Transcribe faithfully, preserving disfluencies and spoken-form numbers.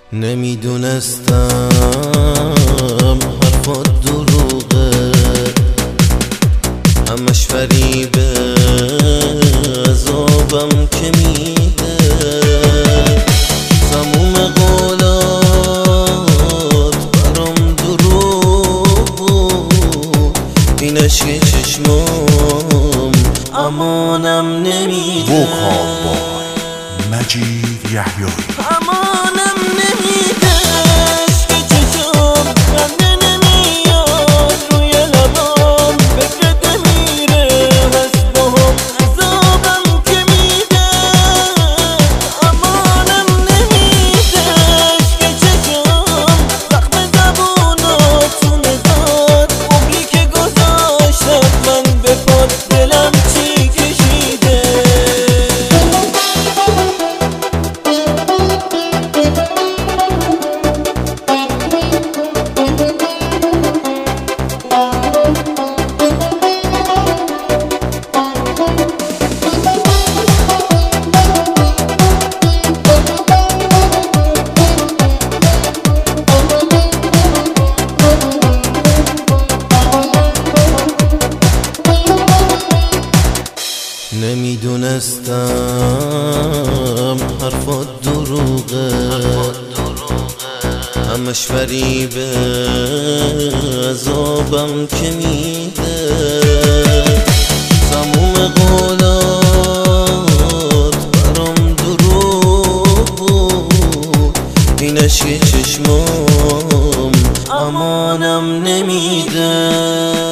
نمیدونستم حرفات دروغه، همش فریبه، عذابم که میده. تموم قولات برام دروغ بود، این عشق چشمام امانم نمیده. ووکال بای مجید یحیایی. امانم نمیده، عشق چشم خنده نمیاد روی لبام، فکرت میره هست با هم، عذابم که میده. امانم نمیده، عشق چشم زخم زبوناتونه داد، عمری که گذاشتم من به پاد، دلم چی کشیده. نمیدونستم حرفات دروغه، همش فریبه، عذابم که میده. تموم قولات برام دروغ بود، این عشق چشمام امانم نمیده.